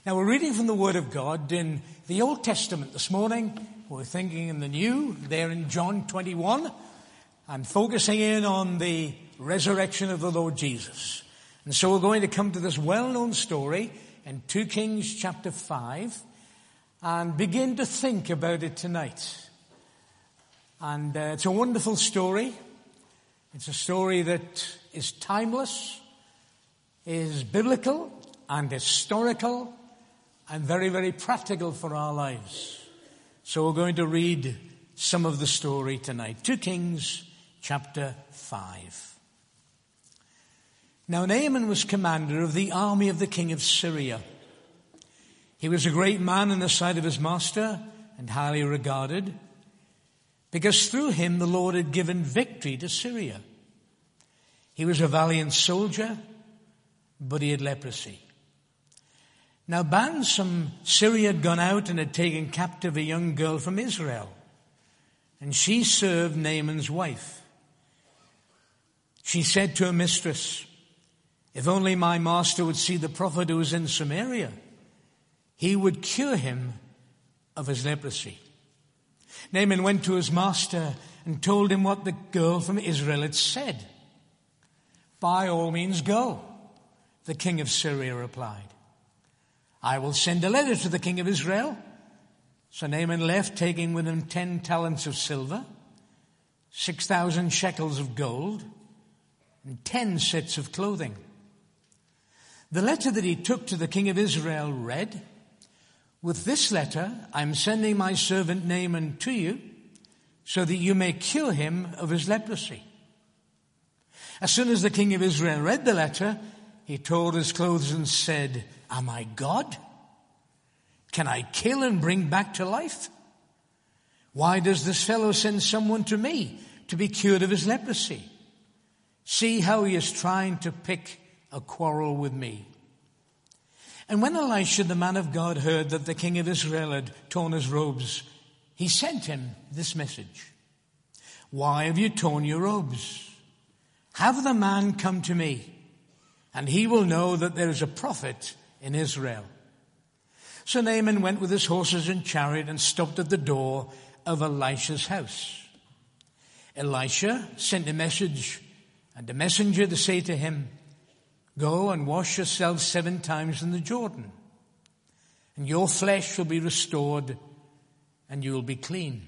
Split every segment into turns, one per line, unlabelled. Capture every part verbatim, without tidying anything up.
Now we're reading from the Word of God in the Old Testament this morning. We're thinking in the New, there in John twenty-one, and focusing in on the resurrection of the Lord Jesus. And so we're going to come to this well-known story in Second Kings chapter five and begin to think about it tonight. And uh, it's a wonderful story. It's a story that is timeless, is biblical and historical, and very, very practical for our lives. So we're going to read some of the story tonight. Second Kings chapter five. Now Naaman was commander of the army of the king of Syria. He was a great man in the sight of his master and highly regarded, because through him the Lord had given victory to Syria. He was a valiant soldier, but he had leprosy. Now bands from Syria had gone out and had taken captive a young girl from Israel, and she served Naaman's wife. She said to her mistress, "If only my master would see the prophet who is in Samaria, he would cure him of his leprosy." Naaman went to his master and told him what the girl from Israel had said. "By all means go," the king of Syria replied. "I will send a letter to the king of Israel." So Naaman left, taking with him ten talents of silver, six thousand shekels of gold, and ten sets of clothing. The letter that he took to the king of Israel read, "With this letter I am sending my servant Naaman to you, so that you may cure him of his leprosy." As soon as the king of Israel read the letter, he tore his clothes and said, "Am I God? Can I kill and bring back to life? Why does this fellow send someone to me to be cured of his leprosy? See how he is trying to pick a quarrel with me." And when Elisha, the man of God, heard that the king of Israel had torn his robes, he sent him this message: "Why have you torn your robes? Have the man come to me, and he will know that there is a prophet in Israel." So Naaman went with his horses and chariot and stopped at the door of Elisha's house. Elisha sent a message and a messenger to say to him, "Go and wash yourself seven times in the Jordan, and your flesh will be restored, and you will be clean."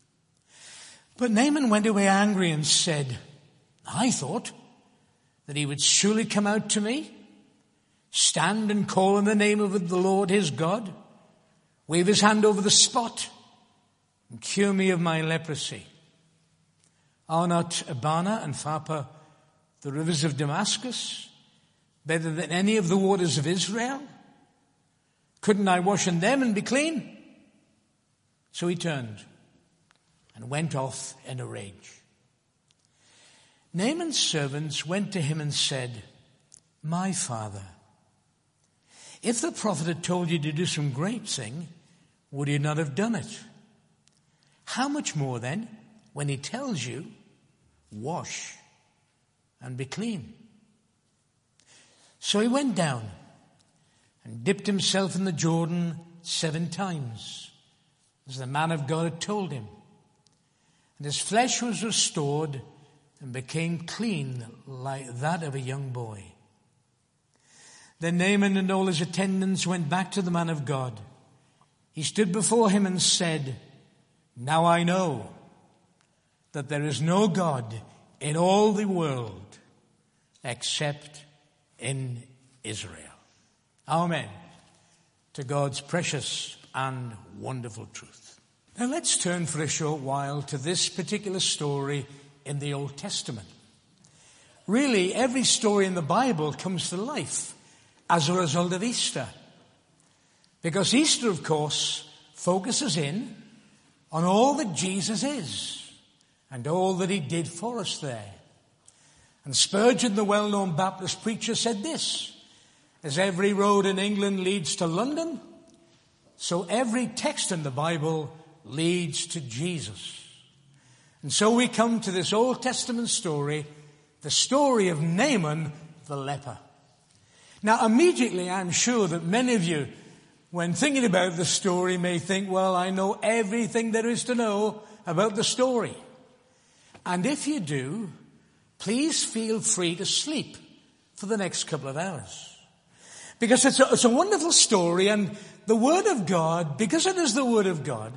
But Naaman went away angry and said, "I thought that he would surely come out to me, stand and call in the name of the Lord his God, wave his hand over the spot, and cure me of my leprosy. Are not Abana and Pharpar, the rivers of Damascus, better than any of the waters of Israel? Couldn't I wash in them and be clean?" So he turned and went off in a rage. Naaman's servants went to him and said, "My father, if the prophet had told you to do some great thing, would you not have done it? How much more then, when he tells you, wash and be clean?" So he went down and dipped himself in the Jordan seven times, as the man of God had told him. And his flesh was restored and became clean like that of a young boy. Then Naaman and all his attendants went back to the man of God. He stood before him and said, "Now I know that there is no God in all the world except in Israel." Amen. To God's precious and wonderful truth. Now let's turn for a short while to this particular story in the Old Testament. Really, every story in the Bible comes to life as a result of Easter. Because Easter, of course, focuses in on all that Jesus is and all that he did for us there. And Spurgeon, the well-known Baptist preacher, said this: "As every road in England leads to London, so every text in the Bible leads to Jesus." And so we come to this Old Testament story, the story of Naaman the leper. Now, immediately, I'm sure that many of you when thinking about the story, may think, well, I know everything there is to know about the story. And if you do, please feel free to sleep for the next couple of hours. Because it's a, it's a wonderful story, and the Word of God, because it is the Word of God,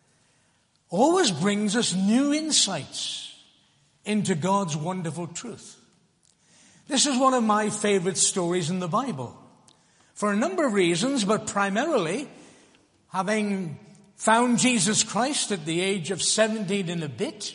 always brings us new insights into God's wonderful truth. This is one of my favorite stories in the Bible for a number of reasons, but primarily having found Jesus Christ at the age of seventeen and a bit,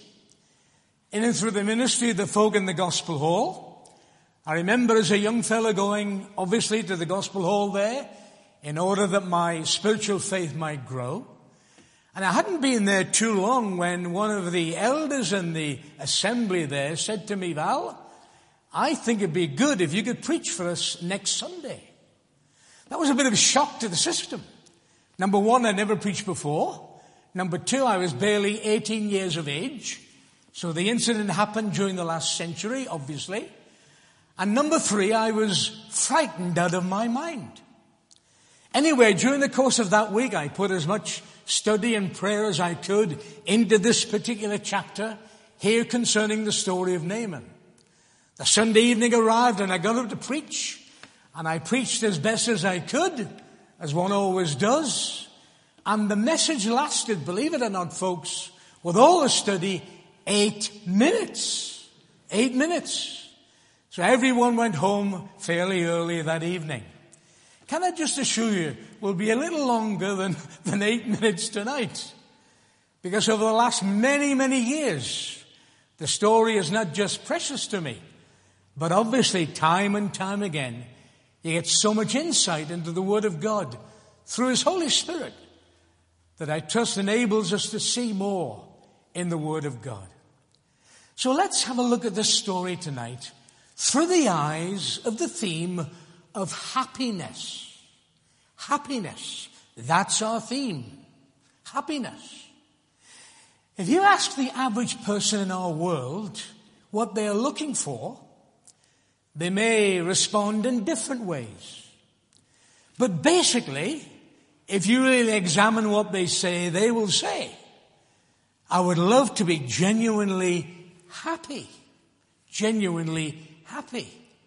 in and through the ministry of the folk in the Gospel Hall. I remember as a young fellow going, obviously, to the Gospel Hall there in order that my spiritual faith might grow. And I hadn't been there too long when one of the elders in the assembly there said to me, Val, I think it'd be good if you could preach for us next Sunday. That was a bit of a shock to the system. Number one, I'd never preached before. Number two, I was barely eighteen years of age. So the incident happened during the last century, obviously. And number three, I was frightened out of my mind. Anyway, during the course of that week, I put as much study and prayer as I could into this particular chapter here concerning the story of Naaman. The Sunday evening arrived and I got up to preach. And I preached as best as I could, as one always does. And the message lasted, believe it or not, folks, with all the study, eight minutes. Eight minutes. So everyone went home fairly early that evening. Can I just assure you, we'll be a little longer than, than eight minutes tonight. Because over the last many, many years, the story is not just precious to me, but obviously time and time again, you get so much insight into the Word of God through His Holy Spirit that I trust enables us to see more in the Word of God. So let's have a look at this story tonight through the eyes of the theme of happiness. Happiness. That's our theme. Happiness. If you ask the average person in our world what they are looking for, they may respond in different ways. But basically, if you really examine what they say, they will say, I would love to be genuinely happy. Genuinely happy.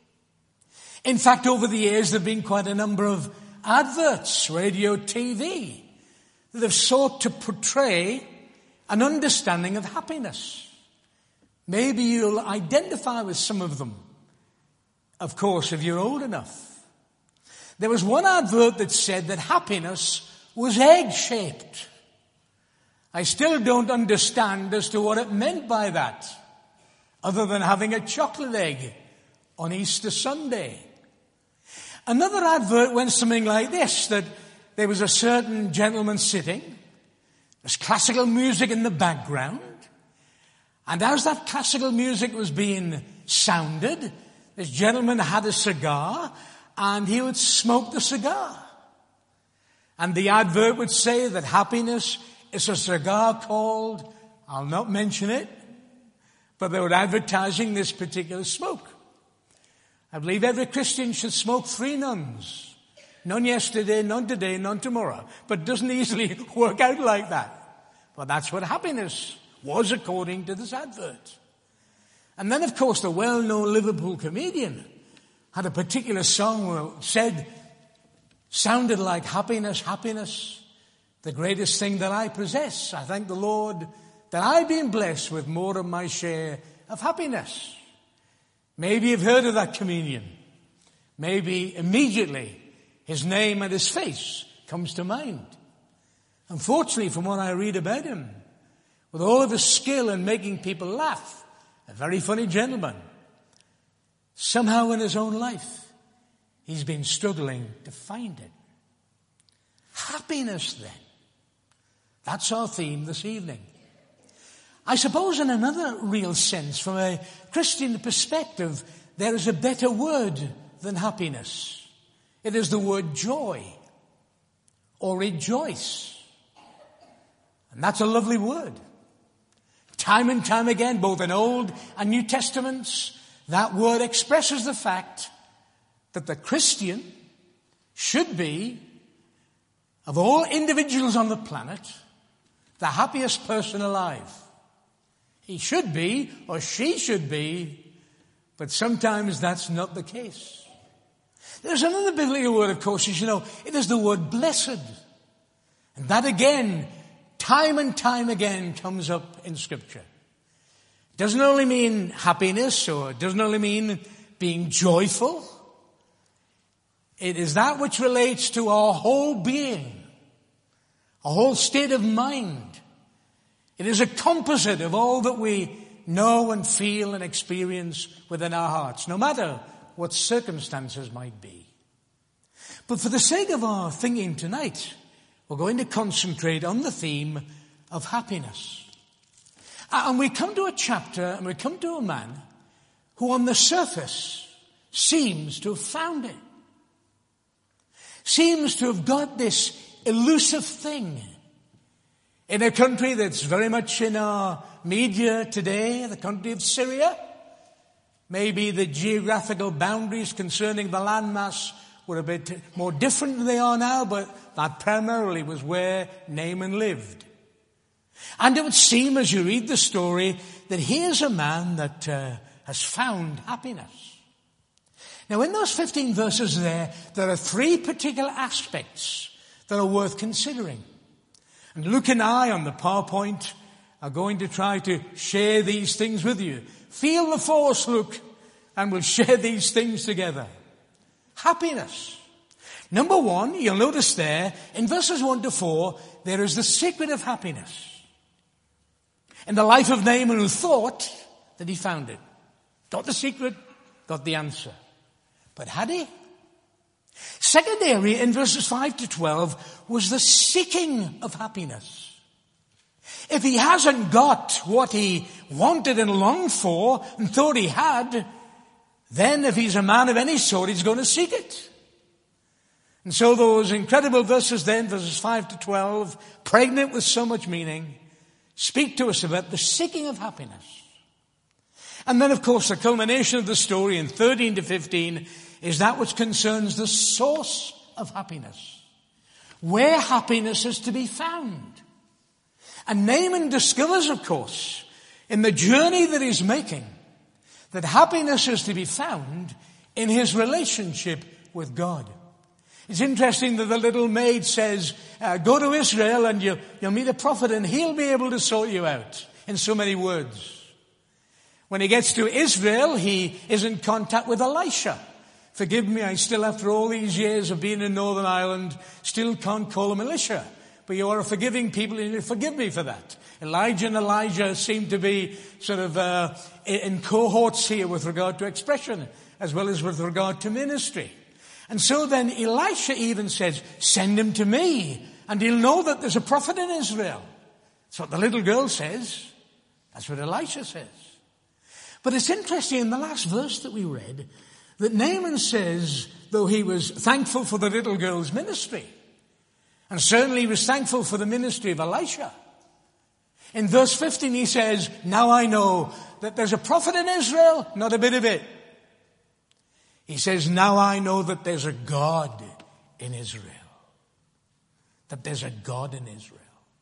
In fact, over the years, there have been quite a number of adverts, radio, T V, that have sought to portray an understanding of happiness. Maybe you'll identify with some of them, of course, if you're old enough. There was one advert that said that happiness was egg-shaped. I still don't understand as to what it meant by that, other than having a chocolate egg on Easter Sunday. Another advert went something like this, that there was a certain gentleman sitting, there's classical music in the background, and as that classical music was being sounded, this gentleman had a cigar, and he would smoke the cigar. And the advert would say that happiness is a cigar called, I'll not mention it, but they were advertising this particular smoke. I believe every Christian should smoke three nuns. None yesterday, none today, none tomorrow. But it doesn't easily work out like that. But that's what happiness was according to this advert. And then, of course, the well-known Liverpool comedian had a particular song that said, sounded like happiness, happiness, the greatest thing that I possess. I thank the Lord that I've been blessed with more of my share of happiness. Maybe you've heard of that comedian. Maybe immediately his name and his face comes to mind. Unfortunately, from what I read about him, with all of his skill in making people laugh, a very funny gentleman, somehow in his own life, he's been struggling to find it. Happiness, then. That's our theme this evening. I suppose in another real sense, from a Christian perspective, there is a better word than happiness. It is the word joy or rejoice. And that's a lovely word. Time and time again, both in Old and New Testaments, that word expresses the fact that the Christian should be of all individuals on the planet, the happiest person alive. He should be, or she should be, but sometimes that's not the case. There's another biblical word, of course, as you know, it is the word blessed. And that again, time and time again, comes up in Scripture. It doesn't only mean happiness, or it doesn't only mean being joyful. It is that which relates to our whole being, our whole state of mind. It is a composite of all that we know and feel and experience within our hearts, no matter what circumstances might be. But for the sake of our thinking tonight, we're going to concentrate on the theme of happiness. And we come to a chapter, and we come to a man who on the surface seems to have found it. Seems to have got this elusive thing. In a country that's very much in our media today, the country of Syria, maybe the geographical boundaries concerning the landmass were a bit more different than they are now, but that primarily was where Naaman lived. And it would seem, as you read the story, that here's a man that uh, has found happiness. Now, in those fifteen verses there, there are three particular aspects that are worth considering. And Luke and I on the PowerPoint are going to try to share these things with you. Feel the force, Luke, and we'll share these things together. Happiness. Number one, you'll notice there, in verses one to four, there is the secret of happiness. In the life of Naaman, who thought that he found it. Got the secret, got the answer. But had he? Second area in verses five to twelve was the seeking of happiness. If he hasn't got what he wanted and longed for and thought he had, then if he's a man of any sort, he's going to seek it. And so those incredible verses then, verses five to twelve, pregnant with so much meaning, speak to us about the seeking of happiness. And then, of course, the culmination of the story in thirteen to fifteen is that which concerns the source of happiness. Where happiness is to be found. And Naaman discovers, of course, in the journey that he's making, that happiness is to be found in his relationship with God. It's interesting that the little maid says, uh, go to Israel and you, you'll meet a prophet and he'll be able to sort you out, in so many words. When he gets to Israel, he is in contact with Elisha. Forgive me, I still, after all these years of being in Northern Ireland, still can't call him Elisha. But you are a forgiving people, and you forgive me for that. Elijah and Elijah seem to be sort of uh, in cohorts here with regard to expression, as well as with regard to ministry. And so then Elisha even says, send him to me, and he'll know that there's a prophet in Israel. That's what the little girl says. That's what Elisha says. But it's interesting, in the last verse that we read, that Naaman says, though he was thankful for the little girl's ministry, and certainly he was thankful for the ministry of Elisha. In verse fifteen he says, now I know that there's a prophet in Israel, not a bit of it. He says, now I know that there's a God in Israel. That there's a God in Israel.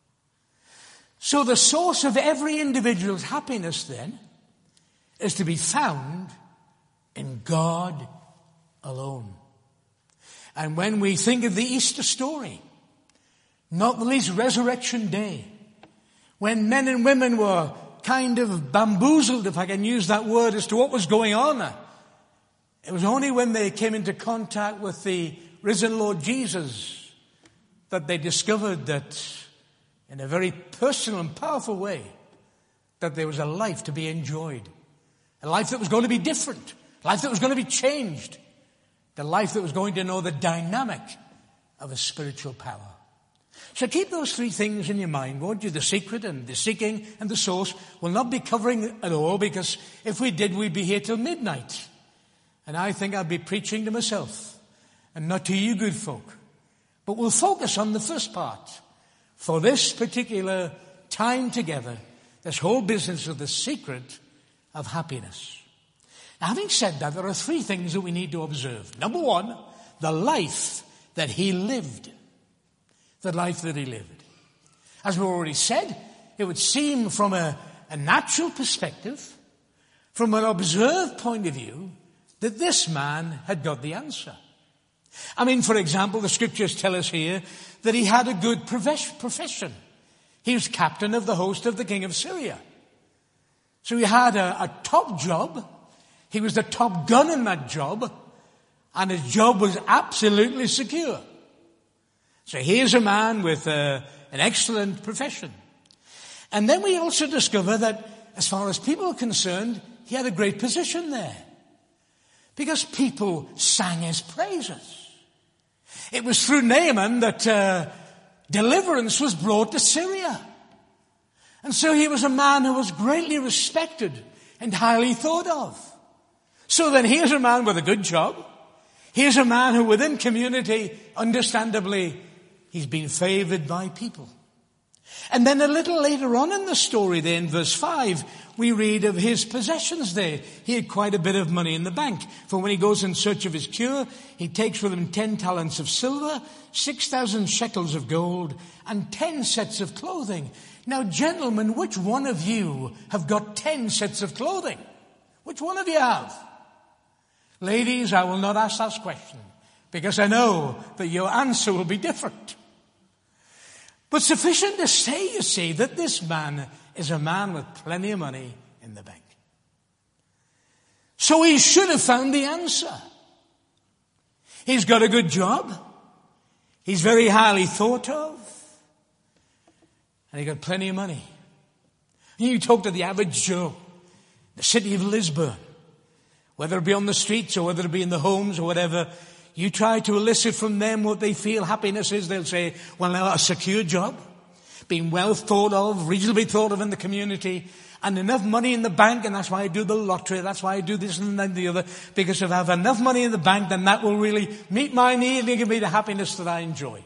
So the source of every individual's happiness then is to be found in God alone. And when we think of the Easter story, not the least Resurrection Day, when men and women were kind of bamboozled, if I can use that word, as to what was going on, it was only when they came into contact with the risen Lord Jesus that they discovered that, in a very personal and powerful way, that there was a life to be enjoyed. A life that was going to be different. A life that was going to be changed. The life that was going to know the dynamic of a spiritual power. So keep those three things in your mind, won't you? The secret and the seeking and the source. We'll not be covering it at all, because if we did, we'd be here till midnight. And I think I'd be preaching to myself and not to you good folk. But we'll focus on the first part. For this particular time together, this whole business of the secret of happiness. Now, having said that, there are three things that we need to observe. Number one, the life that he lived. the life that he lived. As we already said, it would seem from a, a natural perspective, from an observed point of view, that this man had got the answer. I mean, for example, the scriptures tell us here that he had a good profession. He was captain of the host of the king of Syria. So he had a, a top job. He was the top gun in that job. And his job was absolutely secure. So here's a man with uh, an excellent profession. And then we also discover that as far as people are concerned, he had a great position there. Because people sang his praises. It was through Naaman that uh, deliverance was brought to Syria. And so he was a man who was greatly respected and highly thought of. So then here's a man with a good job. Here's a man who within community, understandably, he's been favored by people. And then a little later on in the story there in verse five, we read of his possessions there. He had quite a bit of money in the bank. For when he goes in search of his cure, he takes with him ten talents of silver, six thousand shekels of gold, and ten sets of clothing. Now, gentlemen, which one of you have got ten sets of clothing? Which one of you have? Ladies, I will not ask that question, because I know that your answer will be different. But sufficient to say, you see, that this man is a man with plenty of money in the bank. So he should have found the answer. He's got a good job. He's very highly thought of. And he got plenty of money. And you talk to the average Joe, the city of Lisbon, whether it be on the streets or whether it be in the homes or whatever, you try to elicit from them what they feel happiness is. They'll say, well, now a secure job, being well thought of, reasonably thought of in the community, and enough money in the bank, and that's why I do the lottery, that's why I do this and then the other, because if I have enough money in the bank, then that will really meet my need and give me the happiness that I enjoy.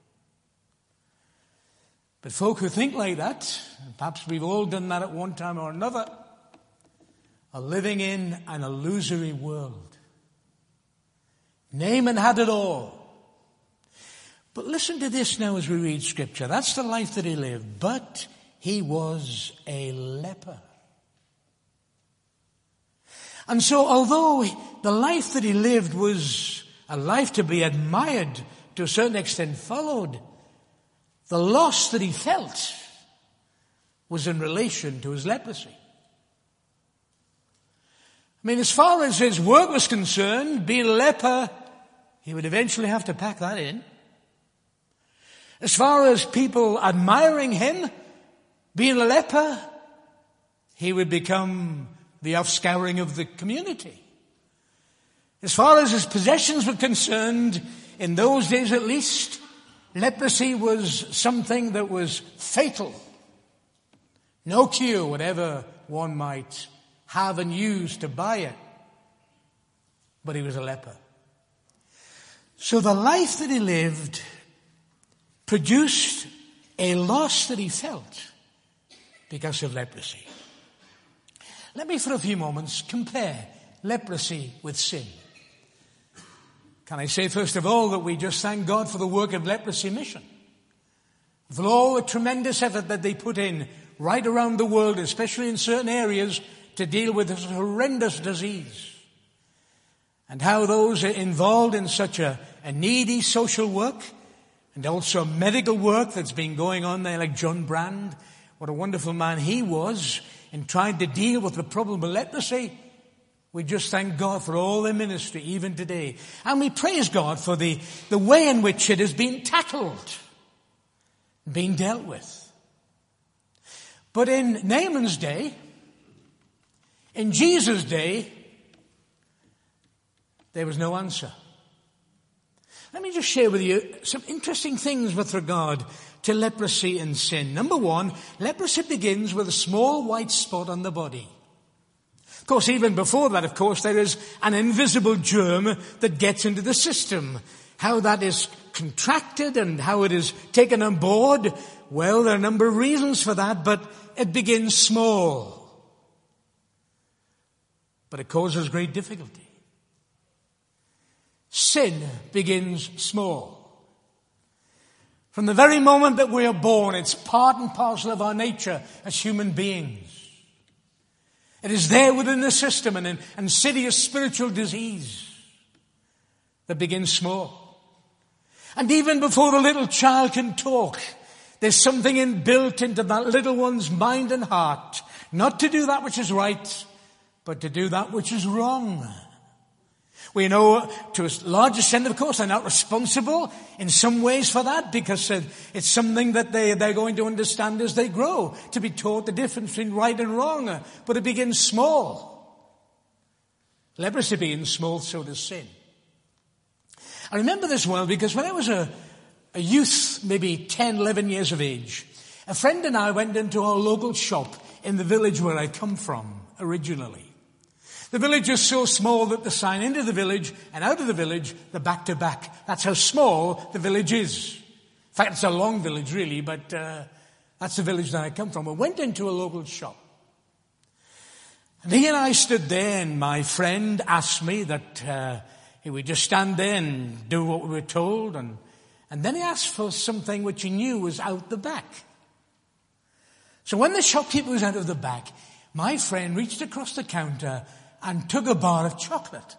But folk who think like that, and perhaps we've all done that at one time or another, are living in an illusory world. Naaman had it all. But listen to this now as we read scripture. That's the life that he lived. But he was a leper. And so although the life that he lived was a life to be admired, to a certain extent followed, the loss that he felt was in relation to his leprosy. I mean, as far as his work was concerned, being a leper, he would eventually have to pack that in. As far as people admiring him, being a leper, he would become the offscouring of the community. As far as his possessions were concerned, in those days at least, leprosy was something that was fatal. No cure, whatever one might have and use to buy it. But he was a leper. So the life that he lived produced a loss that he felt because of leprosy. Let me for a few moments compare leprosy with sin. Can I say first of all that we just thank God for the work of Leprosy Mission, for all the tremendous effort that they put in right around the world, especially in certain areas, to deal with this horrendous disease. And how those involved in such a, a needy social work and also medical work that's been going on there, like John Brand, what a wonderful man he was in trying to deal with the problem of leprosy. We just thank God for all their ministry, even today. And we praise God for the, the way in which it has been tackled, being dealt with. But in Naaman's day, in Jesus' day, there was no answer. Let me just share with you some interesting things with regard to leprosy and sin. Number one, leprosy begins with a small white spot on the body. Of course, even before that, of course, there is an invisible germ that gets into the system. How that is contracted and how it is taken on board, well, there are a number of reasons for that, but it begins small. But it causes great difficulty. Sin begins small. From the very moment that we are born, it's part and parcel of our nature as human beings. It is there within the system, an insidious spiritual disease that begins small. And even before the little child can talk, there's something inbuilt into that little one's mind and heart, not to do that which is right, but to do that which is wrong. We know to a large extent, of course, they're not responsible in some ways for that, because it's something that they, they're going to understand as they grow, to be taught the difference between right and wrong. But it begins small. Leprosy begins small, so does sin. I remember this well because when I was a, a youth, maybe ten, eleven years of age, a friend and I went into our local shop in the village where I come from originally. The village is so small that the sign into the village and out of the village, they're back to back. That's how small the village is. In fact, it's a long village really, but uh, that's the village that I come from. We went into a local shop. And he and I stood there, and my friend asked me that uh, he would just stand there and do what we were told. And, and then he asked for something which he knew was out the back. So when the shopkeeper was out of the back, my friend reached across the counter and took a bar of chocolate.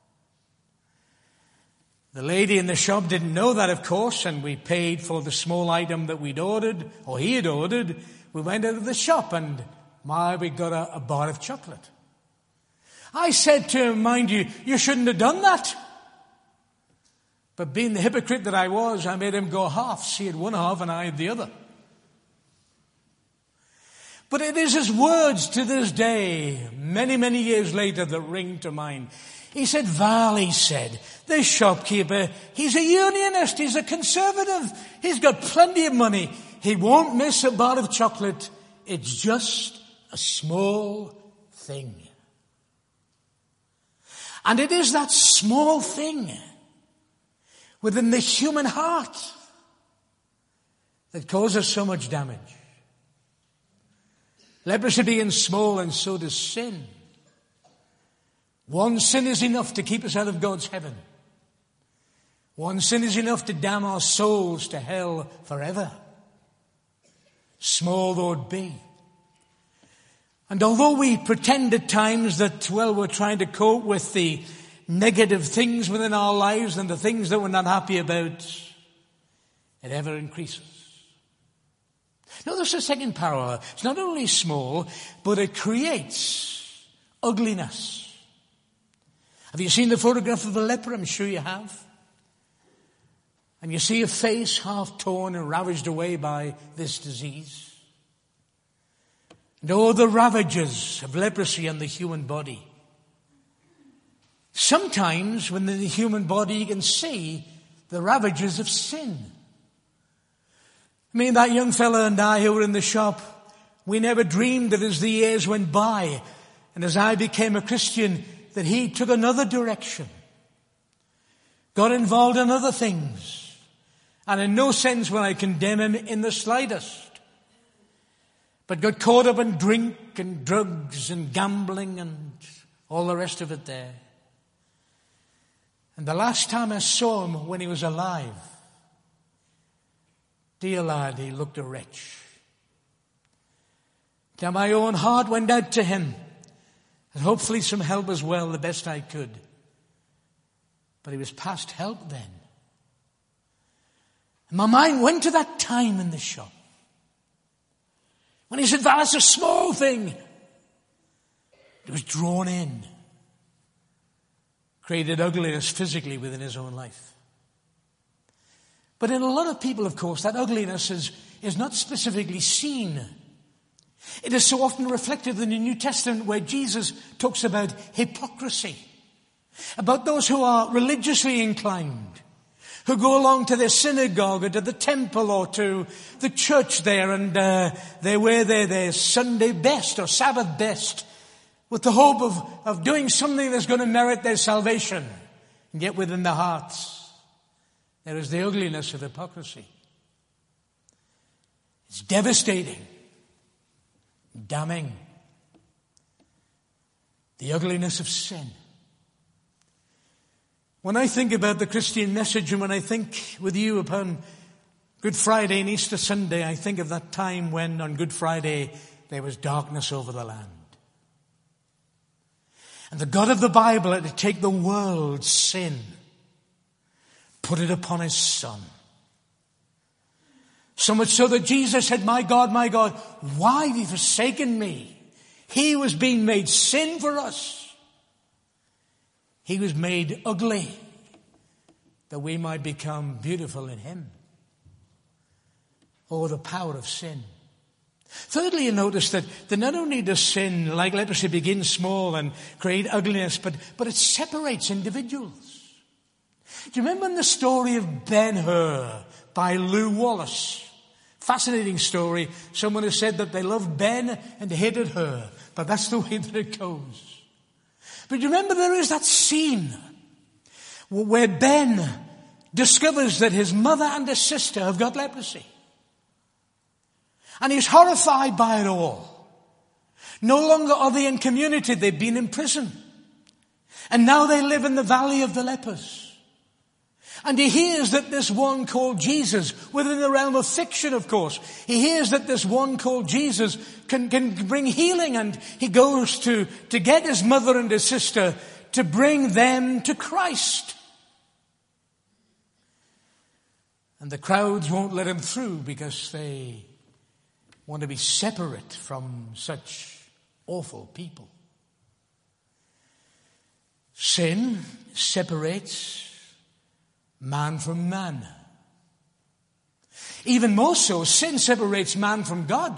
The lady in the shop didn't know that, of course, and we paid for the small item that we'd ordered, or he had ordered. We went out of the shop and, my, we got a, a bar of chocolate. I said to him, mind you, you shouldn't have done that. But being the hypocrite that I was, I made him go halves. He had one half and I had the other. But it is his words to this day, many, many years later, that ring to mind. He said, Val, he said, this shopkeeper, he's a unionist, he's a conservative, he's got plenty of money. He won't miss a bar of chocolate. It's just a small thing. And it is that small thing within the human heart that causes so much damage. Leprosy begins small, and so does sin. One sin is enough to keep us out of God's heaven. One sin is enough to damn our souls to hell forever. Small though it be. And although we pretend at times that, well, we're trying to cope with the negative things within our lives and the things that we're not happy about, it ever increases. Notice the second parallel. It's not only small, but it creates ugliness. Have you seen the photograph of a leper? I'm sure you have. And you see a face half torn and ravaged away by this disease. And all the ravages of leprosy on the human body. Sometimes within the human body you can see the ravages of sin. I mean, that young fella and I who were in the shop, we never dreamed that as the years went by and as I became a Christian, that he took another direction, got involved in other things. And in no sense will I condemn him in the slightest, but got caught up in drink and drugs and gambling and all the rest of it there. And the last time I saw him when he was alive, dear lad, he looked a wretch. Now my own heart went out to him, and hopefully some help as well, the best I could. But he was past help then. And my mind went to that time in the shop when he said, "That's a small thing." It was drawn in, created ugliness physically within his own life. But in a lot of people, of course, that ugliness is, is not specifically seen. It is so often reflected in the New Testament where Jesus talks about hypocrisy, about those who are religiously inclined, who go along to their synagogue or to the temple or to the church there, and uh, they wear their, their Sunday best or Sabbath best with the hope of, of doing something that's going to merit their salvation. And yet within their hearts, there is the ugliness of hypocrisy. It's devastating, damning. The ugliness of sin. When I think about the Christian message and when I think with you upon Good Friday and Easter Sunday, I think of that time when on Good Friday there was darkness over the land. And the God of the Bible had to take the world's sin, put it upon his Son. So much so that Jesus said, my God, my God, why have you forsaken me? He was being made sin for us. He was made ugly that we might become beautiful in him. Oh, the power of sin. Thirdly, you notice that, that not only does sin, like leprosy, begin small and create ugliness, but, but it separates individuals. Do you remember in the story of Ben-Hur by Lew Wallace? Fascinating story. Someone has said that they loved Ben and hated her, but that's the way that it goes. But you remember there is that scene where Ben discovers that his mother and his sister have got leprosy. And he's horrified by it all. No longer are they in community, they've been in prison. And now they live in the valley of the lepers. And he hears that this one called Jesus, within the realm of fiction of course, he hears that this one called Jesus can, can bring healing, and he goes to, to get his mother and his sister to bring them to Christ. And the crowds won't let him through because they want to be separate from such awful people. Sin separates man from man. Even more so, sin separates man from God.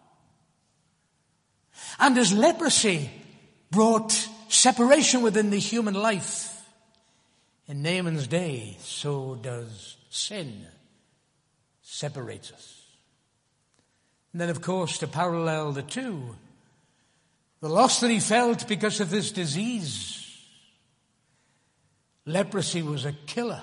And as leprosy brought separation within the human life in Naaman's day, so does sin separate us. And then, of course, to parallel the two, the loss that he felt because of this disease. Leprosy was a killer.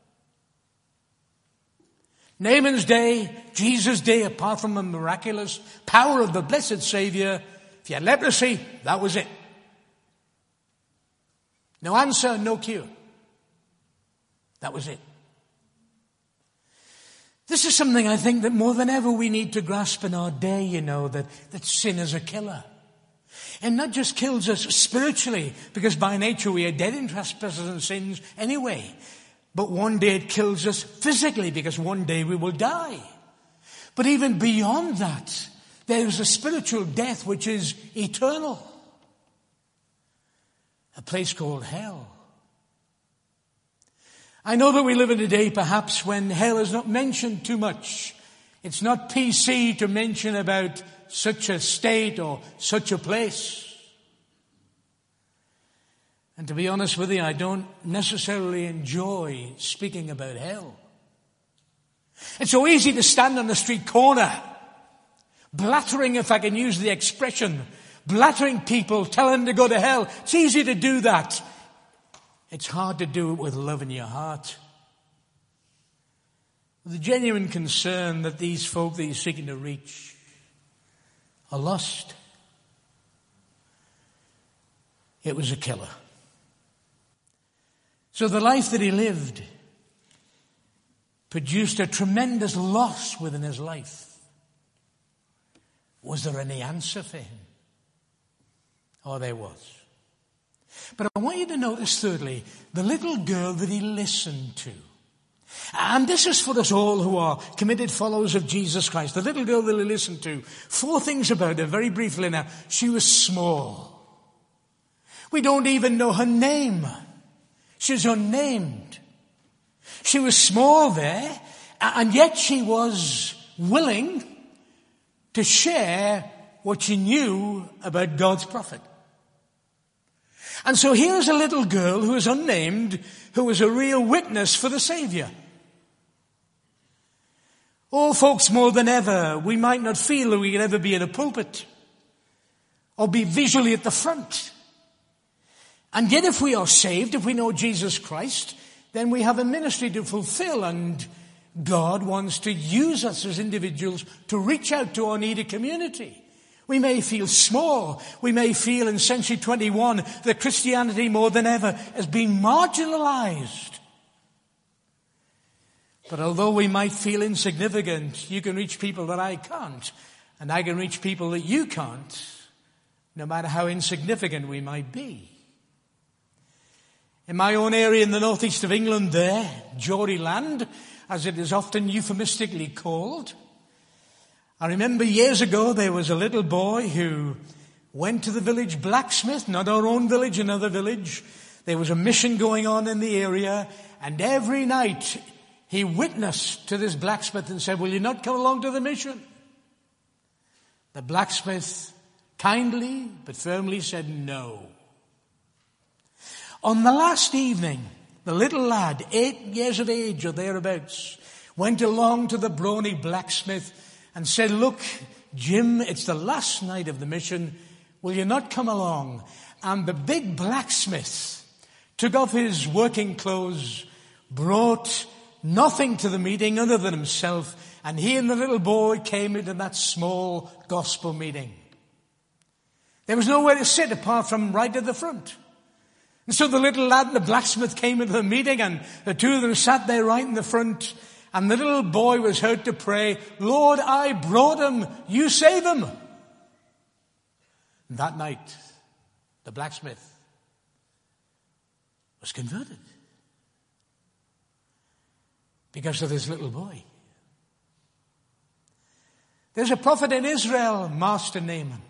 Naaman's day, Jesus' day, apart from the miraculous power of the blessed Savior, if you had leprosy, that was it. No answer, no cure. That was it. This is something I think that more than ever we need to grasp in our day, you know, that, that sin is a killer. And not just kills us spiritually, because by nature we are dead in trespasses and sins anyway. But one day it kills us physically, because one day we will die. But even beyond that, there is a spiritual death which is eternal. A place called hell. I know that we live in a day perhaps when hell is not mentioned too much. It's not P C to mention about such a state or such a place. And to be honest with you, I don't necessarily enjoy speaking about hell. It's so easy to stand on the street corner, blattering, if I can use the expression, blattering people, telling them to go to hell. It's easy to do that. It's hard to do it with love in your heart. The genuine concern that these folk that you're seeking to reach are lost. It was a killer. So the life that he lived produced a tremendous loss within his life. Was there any answer for him? Oh, there was. But I want you to notice, thirdly, the little girl that he listened to. And this is for us all who are committed followers of Jesus Christ. The little girl that he listened to. Four things about her, very briefly now. She was small. We don't even know her name. She's unnamed. She was small there, and yet she was willing to share what she knew about God's prophet. And so here's a little girl who is unnamed, who is a real witness for the Savior. Oh, folks, more than ever, we might not feel that we can ever be in a pulpit or be visually at the front. And yet if we are saved, if we know Jesus Christ, then we have a ministry to fulfill, and God wants to use us as individuals to reach out to our needy community. We may feel small. We may feel in century twenty-one that Christianity more than ever has been marginalized. But although we might feel insignificant, you can reach people that I can't, and I can reach people that you can't, no matter how insignificant we might be. In my own area in the northeast of England there, Geordie land, as it is often euphemistically called, I remember years ago there was a little boy who went to the village blacksmith, not our own village, another village. There was a mission going on in the area, and every night he witnessed to this blacksmith and said, "Will you not come along to the mission?" The blacksmith kindly but firmly said no. On the last evening, the little lad, eight years of age or thereabouts, went along to the brawny blacksmith and said, "Look, Jim, it's the last night of the mission. Will you not come along?" And the big blacksmith took off his working clothes, brought nothing to the meeting other than himself, and he and the little boy came into that small gospel meeting. There was nowhere to sit apart from right at the front. And so the little lad and the blacksmith came into the meeting, and the two of them sat there right in the front, and the little boy was heard to pray, "Lord, I brought him, you save him." And that night, the blacksmith was converted because of this little boy. There's a prophet in Israel, Master Naaman.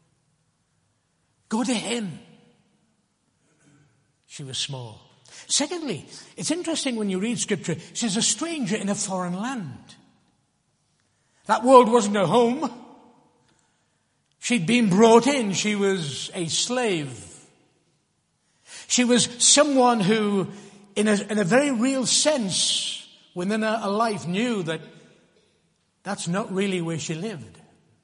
Go to him. She was small. Secondly, it's interesting when you read Scripture, she's a stranger in a foreign land. That world wasn't her home. She'd been brought in. She was a slave. She was someone who, in a, in a very real sense, within her, her life, knew that that's not really where she lived.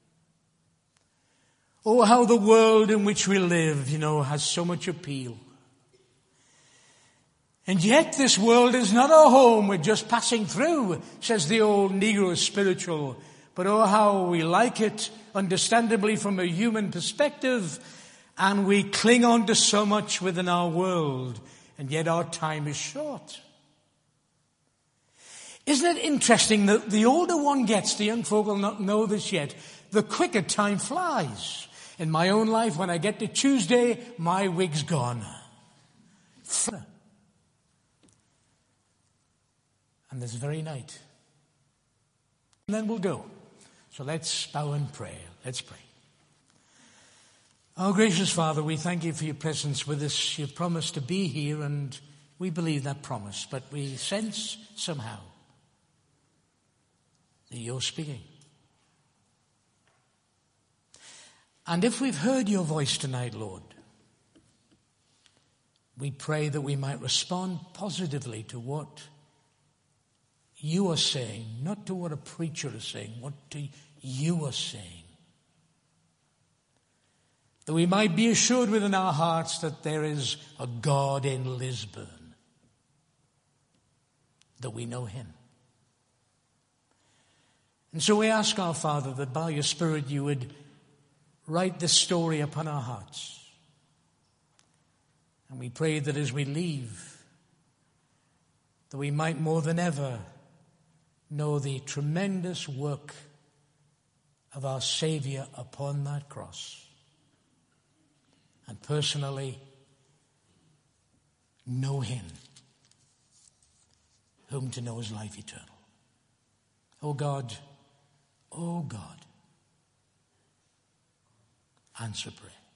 Oh, how the world in which we live, you know, has so much appeal. And yet this world is not our home. We're just passing through, says the old Negro spiritual. But oh, how we like it, understandably from a human perspective, and we cling on to so much within our world, and yet our time is short. Isn't it interesting that the older one gets, the young folk will not know this yet, the quicker time flies. In my own life, when I get to Tuesday, my wig's gone. And this very night. And then we'll go. So let's bow and pray. Let's pray. Oh, gracious Father, we thank you for your presence with us. You've promised to be here, and we believe that promise. But we sense somehow that you're speaking. And if we've heard your voice tonight, Lord, we pray that we might respond positively to what you are saying, not to what a preacher is saying, what to you are saying. That we might be assured within our hearts that there is a God in Lisburn, that we know him. And so we ask our Father that by your Spirit you would write this story upon our hearts. And we pray that as we leave, that we might more than ever know the tremendous work of our Savior upon that cross. And personally, know him, whom to know is life eternal. Oh God, oh God, answer prayer.